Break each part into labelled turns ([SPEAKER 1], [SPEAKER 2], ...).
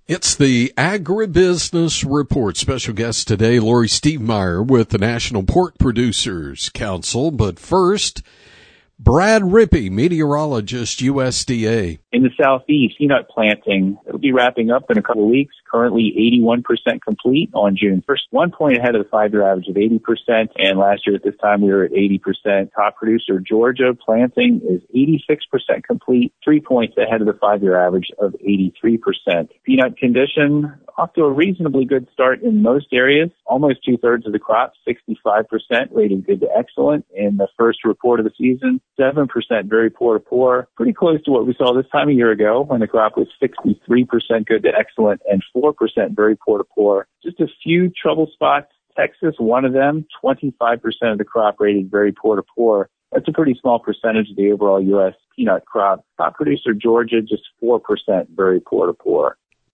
[SPEAKER 1] It's the Agribusiness Report. Special guest today, Lori Stievemeyer with the National Pork Producers Council. But first, Brad Rippey, meteorologist, USDA.
[SPEAKER 2] In the southeast, peanut planting, it'll be wrapping up in a couple of weeks. Currently 81% complete on June 1st, 1 point ahead of the 5-year average of 80%. And last year at this time, we were at 80%. Top producer, Georgia, planting is 86% complete, 3 points ahead of the 5-year average of 83%. Peanut condition, off to a reasonably good start in most areas. Almost 2/3 of the crop, 65% rated good to excellent in the first report of the season. 7% very poor to poor, pretty close to what we saw this time a year ago when the crop was 63% good to excellent and 4% very poor to poor. Just a few trouble spots. Texas, one of them, 25% of the crop rated very poor to poor. That's a pretty small percentage of the overall U.S. peanut crop. Top producer, Georgia, just 4% very poor to poor.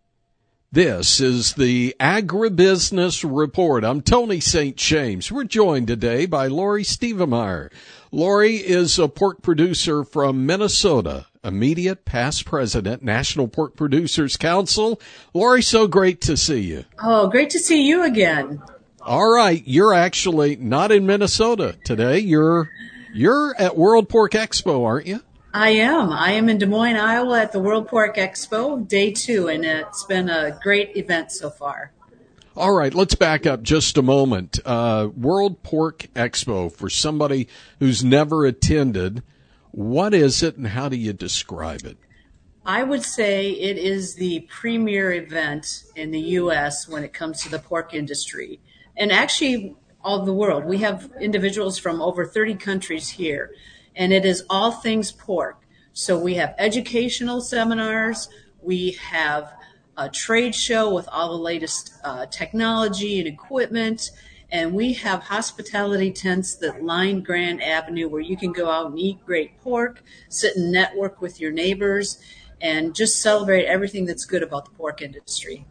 [SPEAKER 1] This is the Agribusiness Report. I'm Tony St. James. We're joined today by Lori Stievemeyer. Lori is a pork producer from Minnesota, immediate past president, National Pork Producers Council. Lori, so great to see you.
[SPEAKER 3] Oh, great to see you again.
[SPEAKER 1] All right, you're actually not in Minnesota today. You're at World Pork Expo, aren't you?
[SPEAKER 3] I am. I am in Des Moines, Iowa at the World Pork Expo, day 2, and it's been a great event so far.
[SPEAKER 1] All right, let's back up just a moment. World Pork Expo, for somebody who's never attended, what is it and how do you describe it?
[SPEAKER 3] I would say it is the premier event in the U.S. when it comes to the pork industry, and actually all of the world. We have individuals from over 30 countries here. And it is all things pork. So we have educational seminars, we have a trade show with all the latest technology and equipment, and we have hospitality tents that line Grand Avenue where you can go out and eat great pork, sit and network with your neighbors, and just celebrate everything that's good about the pork industry.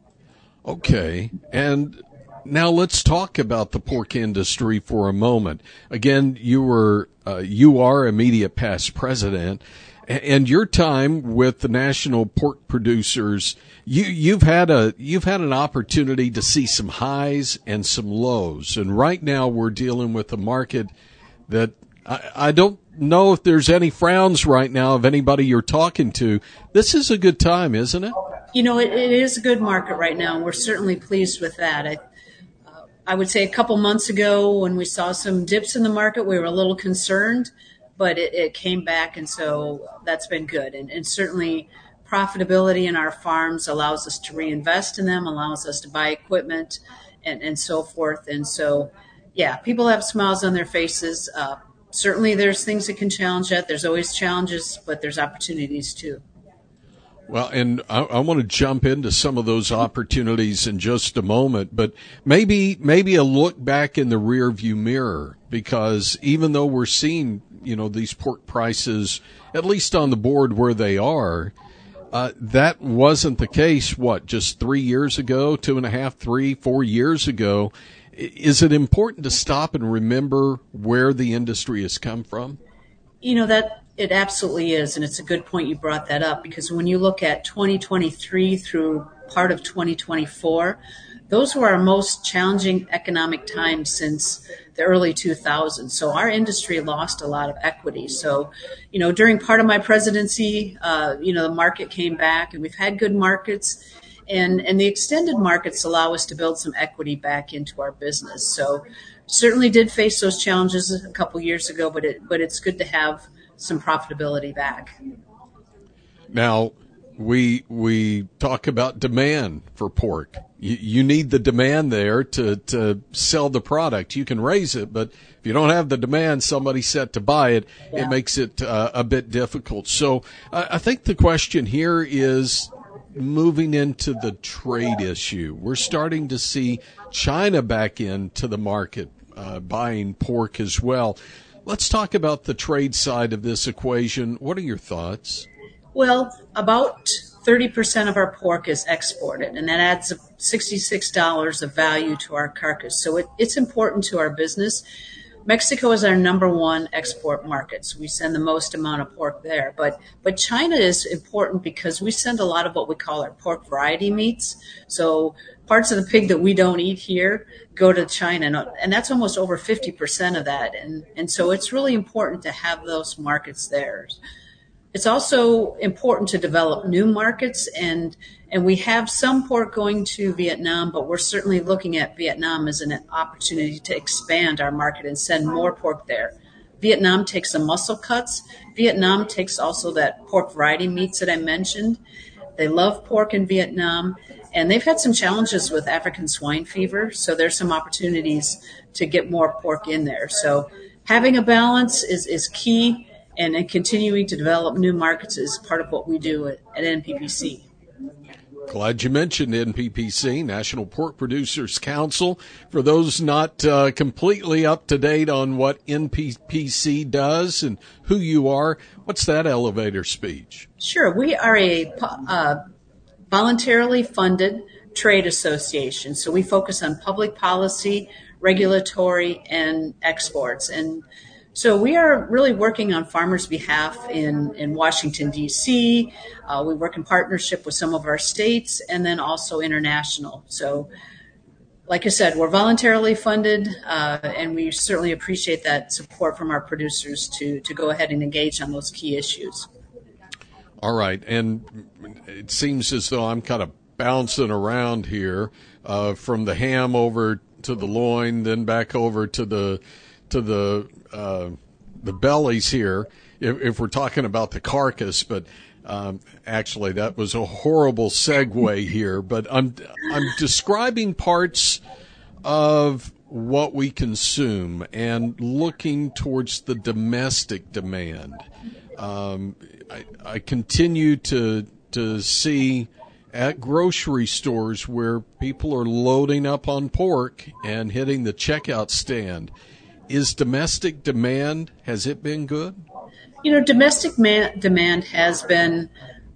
[SPEAKER 1] Okay, and now let's talk about the pork industry for a moment. Again, you are immediate past president, and your time with the National Pork Producers, you've had an opportunity to see some highs and some lows. And right now we're dealing with a market that I don't know if there's any frowns right now of anybody you're talking to. This is a good time, isn't it?
[SPEAKER 3] It is a good market right now, and we're certainly pleased with that. I would say a couple months ago when we saw some dips in the market, we were a little concerned, but it came back, and so that's been good. And certainly profitability in our farms allows us to reinvest in them, allows us to buy equipment and so forth. And so, yeah, people have smiles on their faces. Certainly there's things that can challenge that. There's always challenges, but there's opportunities too.
[SPEAKER 1] Well, and I want to jump into some of those opportunities in just a moment, but maybe a look back in the rearview mirror, because even though we're seeing, these pork prices, at least on the board where they are, that wasn't the case, just 3 years ago, 2.5, 3, 4 years ago. Is it important to stop and remember where the industry has come from?
[SPEAKER 3] That it absolutely is, and it's a good point you brought that up, because when you look at 2023 through part of 2024, those were our most challenging economic times since the early 2000s. So our industry lost a lot of equity. So, during part of my presidency, the market came back, and we've had good markets, and the extended markets allow us to build some equity back into our business. So certainly did face those challenges a couple years ago, but it's good to have some profitability back.
[SPEAKER 1] Now, we talk about demand for pork. You need the demand there to sell the product. You can raise it, but if you don't have the demand, somebody set to buy it, It makes it a bit difficult. So I think the question here is moving into the trade issue. We're starting to see China back into the market, buying pork as well. Let's talk about the trade side of this equation. What are your thoughts?
[SPEAKER 3] Well, about 30% of our pork is exported, and that adds $66 of value to our carcass. So it's important to our business. Mexico is our number one export market, so we send the most amount of pork there. But China is important because we send a lot of what we call our pork variety meats. So parts of the pig that we don't eat here go to China, and that's almost over 50% of that. And so it's really important to have those markets there. It's also important to develop new markets, and we have some pork going to Vietnam, but we're certainly looking at Vietnam as an opportunity to expand our market and send more pork there. Vietnam takes the muscle cuts. Vietnam takes also that pork variety meats that I mentioned. They love pork in Vietnam, and they've had some challenges with African swine fever, so there's some opportunities to get more pork in there. So having a balance is key, and continuing to develop new markets is part of what we do at NPPC.
[SPEAKER 1] Glad you mentioned NPPC, National Pork Producers Council. For those not completely up to date on what NPPC does and who you are, what's that elevator speech?
[SPEAKER 3] Sure. We are a voluntarily funded trade association. So we focus on public policy, regulatory, and exports. And so we are really working on farmers' behalf in Washington, D.C. We work in partnership with some of our states and then also international. So like I said, we're voluntarily funded, and we certainly appreciate that support from our producers to go ahead and engage on those key issues.
[SPEAKER 1] All right. And it seems as though I'm kind of bouncing around here from the ham over to the loin, then back over to the bellies here, if we're talking about the carcass, but actually that was a horrible segue here. But I'm describing parts of what we consume and looking towards the domestic demand. I continue to see at grocery stores where people are loading up on pork and hitting the checkout stand. Is domestic demand, has it been good?
[SPEAKER 3] You know, domestic demand has been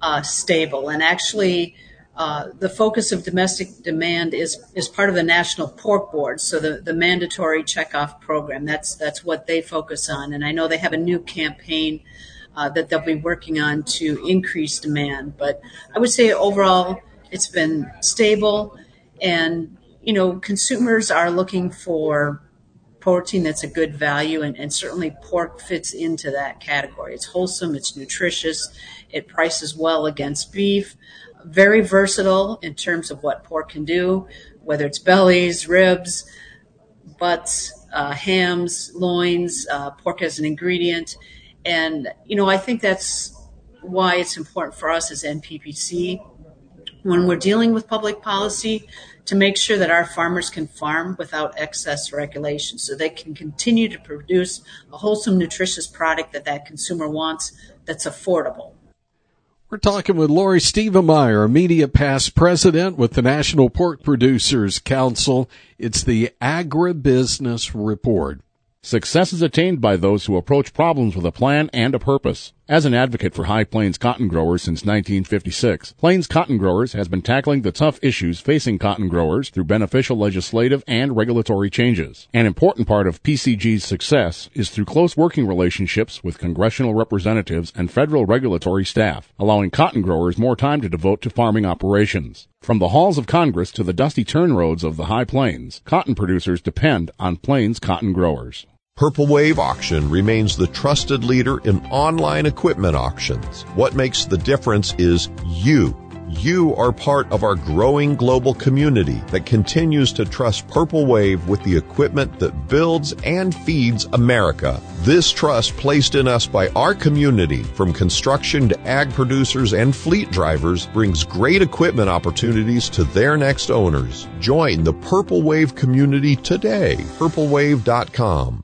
[SPEAKER 3] stable, and actually the focus of domestic demand is part of the National Pork Board, so the mandatory checkoff program. That's what they focus on, and I know they have a new campaign that they'll be working on to increase demand. But I would say overall it's been stable, and, you know, consumers are looking for protein that's a good value, and certainly pork fits into that category. It's wholesome, it's nutritious, it prices well against beef, very versatile in terms of what pork can do, whether it's bellies, ribs, butts, hams, loins, pork as an ingredient. And, you know, I think that's why it's important for us as NPPC, when we're dealing with public policy, to make sure that our farmers can farm without excess regulation, so they can continue to produce a wholesome, nutritious product that consumer wants that's affordable.
[SPEAKER 1] We're talking with Lori Stievemeyer, Immediate Past President with the National Pork Producers Council. It's the Agribusiness Report.
[SPEAKER 4] Success is attained by those who approach problems with a plan and a purpose. As an advocate for High Plains cotton growers since 1956, Plains Cotton Growers has been tackling the tough issues facing cotton growers through beneficial legislative and regulatory changes. An important part of PCG's success is through close working relationships with congressional representatives and federal regulatory staff, allowing cotton growers more time to devote to farming operations. From the halls of Congress to the dusty turn roads of the High Plains, cotton producers depend on Plains Cotton Growers.
[SPEAKER 5] Purple Wave Auction remains the trusted leader in online equipment auctions. What makes the difference is you. You are part of our growing global community that continues to trust Purple Wave with the equipment that builds and feeds America. This trust placed in us by our community, from construction to ag producers and fleet drivers, brings great equipment opportunities to their next owners. Join the Purple Wave community today. purplewave.com.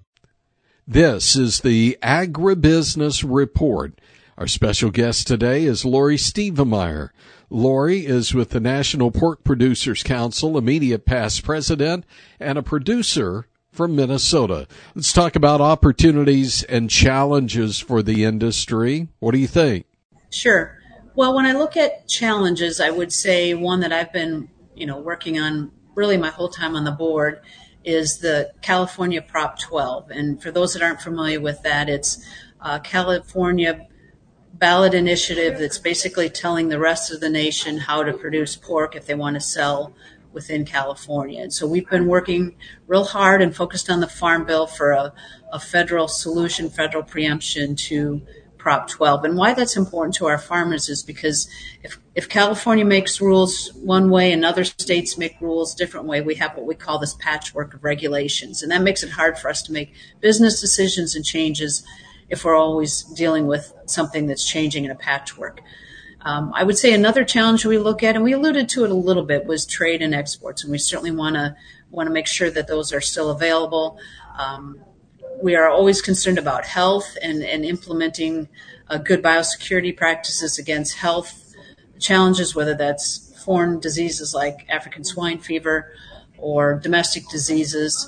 [SPEAKER 1] This is the Agribusiness Report. Our special guest today is Lori Stievemeyer. Lori is with the National Pork Producers Council, Immediate Past President, and a producer from Minnesota. Let's talk about opportunities and challenges for the industry. What do you think?
[SPEAKER 3] Sure. Well, when I look at challenges, I would say one that I've been, working on really my whole time on the board is the California Prop 12. And for those that aren't familiar with that, it's a California ballot initiative that's basically telling the rest of the nation how to produce pork if they want to sell within California. And so we've been working real hard and focused on the Farm Bill for a federal solution, federal preemption to Prop 12. And why that's important to our farmers is because if California makes rules one way and other states make rules a different way, we have what we call this patchwork of regulations. And that makes it hard for us to make business decisions and changes if we're always dealing with something that's changing in a patchwork. I would say another challenge we look at, and we alluded to it a little bit, was trade and exports. And we certainly want to make sure that those are still available. We are always concerned about health and implementing good biosecurity practices against health challenges, whether that's foreign diseases like African swine fever or domestic diseases.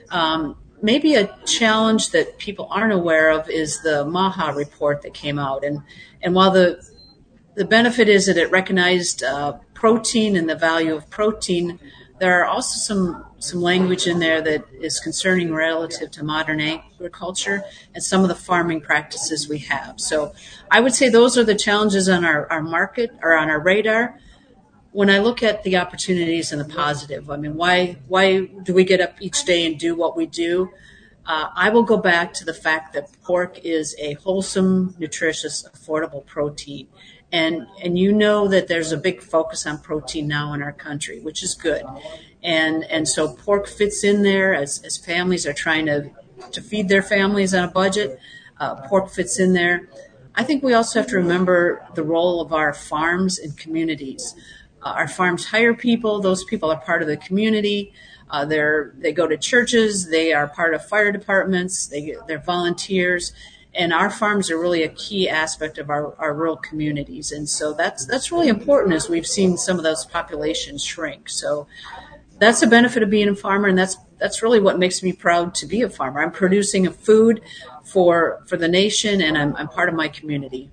[SPEAKER 3] Maybe a challenge that people aren't aware of is the MAHA report that came out. And while the benefit is that it recognized protein and the value of protein, there are also some language in there that is concerning relative to modern agriculture and some of the farming practices we have. So I would say those are the challenges on our market or on our radar. When I look at the opportunities and the positive, I mean, why do we get up each day and do what we do? I will go back to the fact that pork is a wholesome, nutritious, affordable protein. And you know that there's a big focus on protein now in our country, which is good. And so pork fits in there as families are trying to feed their families on a budget. Pork fits in there. I think we also have to remember the role of our farms and communities. Our farms hire people. Those people are part of the community. They go to churches. They are part of fire departments. They're volunteers. And our farms are really a key aspect of our rural communities. And so that's really important as we've seen some of those populations shrink. So that's the benefit of being a farmer, and that's really what makes me proud to be a farmer. I'm producing a food for the nation, and I'm part of my community.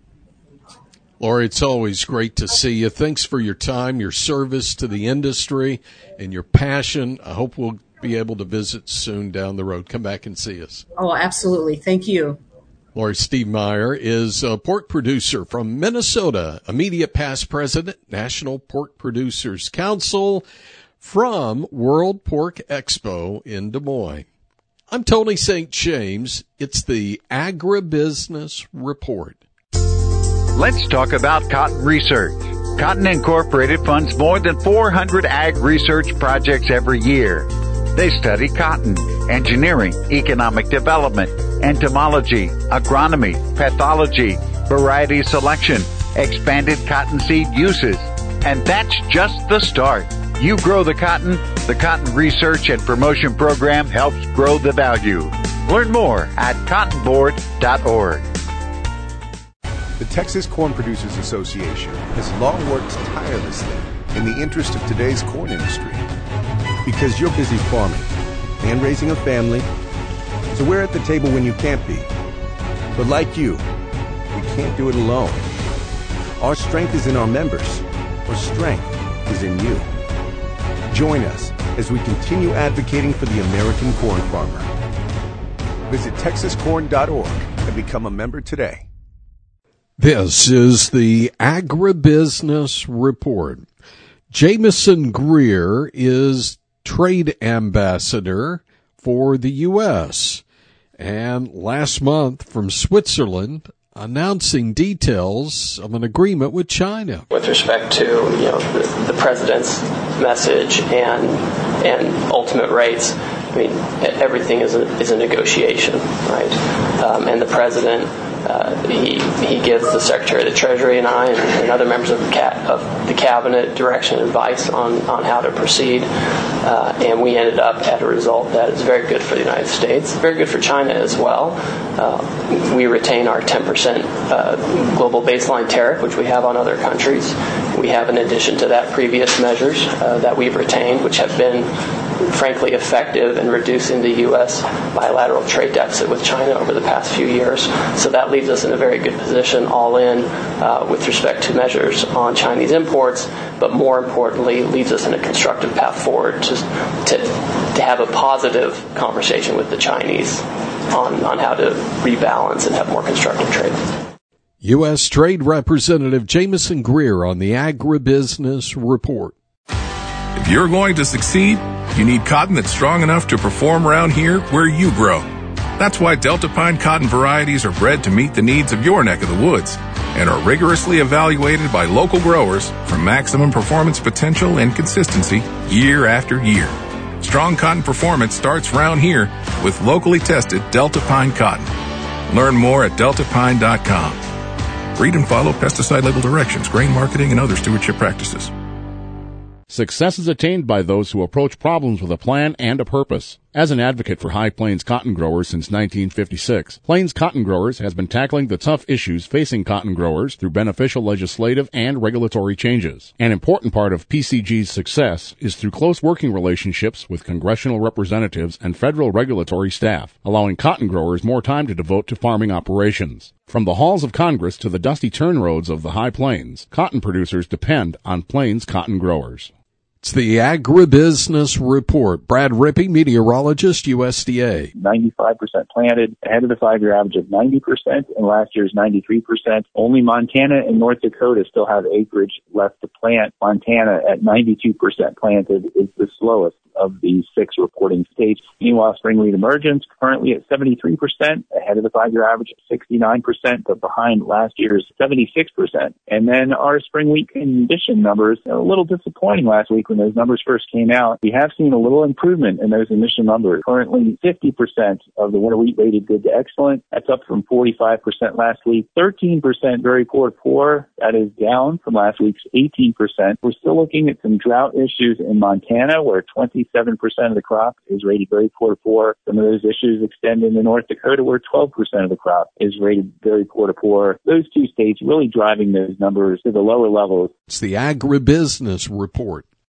[SPEAKER 1] Lori, it's always great to see you. Thanks for your time, your service to the industry, and your passion. I hope we'll be able to visit soon down the road. Come back and see us.
[SPEAKER 3] Oh, absolutely. Thank you.
[SPEAKER 1] Lori Stiefmeyer is a pork producer from Minnesota, immediate past president, National Pork Producers Council, from World Pork Expo in Des Moines. I'm Tony St. James. It's the Agribusiness Report.
[SPEAKER 6] Let's talk about cotton research. Cotton Incorporated funds more than 400 ag research projects every year. They study cotton, engineering, economic development, entomology, agronomy, pathology, variety selection, expanded cottonseed uses. And that's just the start. You grow the Cotton Research and Promotion Program helps grow the value. Learn more at cottonboard.org.
[SPEAKER 7] The Texas Corn Producers Association has long worked tirelessly in the interest of today's corn industry. Because you're busy farming and raising a family, so we're at the table when you can't be. But like you, we can't do it alone. Our strength is in our members. Our strength is in you. Join us as we continue advocating for the American corn farmer. Visit texascorn.org and become a member today.
[SPEAKER 1] This is the Agribusiness Report. Jameson Greer is trade ambassador for the U.S. and last month from Switzerland announcing details of an agreement with China.
[SPEAKER 8] With respect to the president's message and ultimate rates, I mean, everything is a negotiation, right? And the president, he gives the Secretary of the Treasury and I and other members of the cabinet direction and advice on how to proceed. And we ended up at a result that is very good for the United States, very good for China as well. We retain our 10% global baseline tariff, which we have on other countries. We have, in addition to that, previous measures that we've retained, which have been frankly effective in reducing the U.S. bilateral trade deficit with China over the past few years. So that leaves us in a very good position all in with respect to measures on Chinese imports, but more importantly, leaves us in a constructive path forward to have a positive conversation with the Chinese on how to rebalance and have more constructive trade.
[SPEAKER 1] U.S. Trade Representative Jameson Greer on the Agribusiness Report.
[SPEAKER 9] If you're going to succeed, you need cotton that's strong enough to perform around here where you grow. That's why Delta Pine cotton varieties are bred to meet the needs of your neck of the woods and are rigorously evaluated by local growers for maximum performance potential and consistency year after year. Strong cotton performance starts around here with locally tested Delta Pine cotton. Learn more at deltapine.com. Read and follow pesticide label directions, grain marketing, and other stewardship practices.
[SPEAKER 4] Success is attained by those who approach problems with a plan and a purpose. As an advocate for High Plains cotton growers since 1956, Plains Cotton Growers has been tackling the tough issues facing cotton growers through beneficial legislative and regulatory changes. An important part of PCG's success is through close working relationships with congressional representatives and federal regulatory staff, allowing cotton growers more time to devote to farming operations. From the halls of Congress to the dusty turn roads of the High Plains, cotton producers depend on Plains Cotton Growers.
[SPEAKER 1] It's the Agribusiness Report. Brad Rippey, meteorologist, USDA.
[SPEAKER 2] 95% planted, ahead of the 5-year average of 90%, and last year's 93%. Only Montana and North Dakota still have acreage left to plant. Montana at 92% planted is the slowest of these 6 reporting states. Meanwhile, spring wheat emergence currently at 73%, ahead of the 5-year average of 69%, but behind last year's 76%. And then our spring wheat condition numbers, a little disappointing last week when those numbers first came out. We have seen a little improvement in those initial numbers. Currently, 50% of the winter wheat rated good to excellent. That's up from 45% last week. 13% very poor to poor. That is down from last week's 18%. We're still looking at some drought issues in Montana, where 27% of the crop is rated very poor to poor. Some of those issues extend into North Dakota, where 12% of the crop is rated very poor to poor. Those 2 states really driving those numbers to the lower levels.
[SPEAKER 1] It's the Agribusiness Report.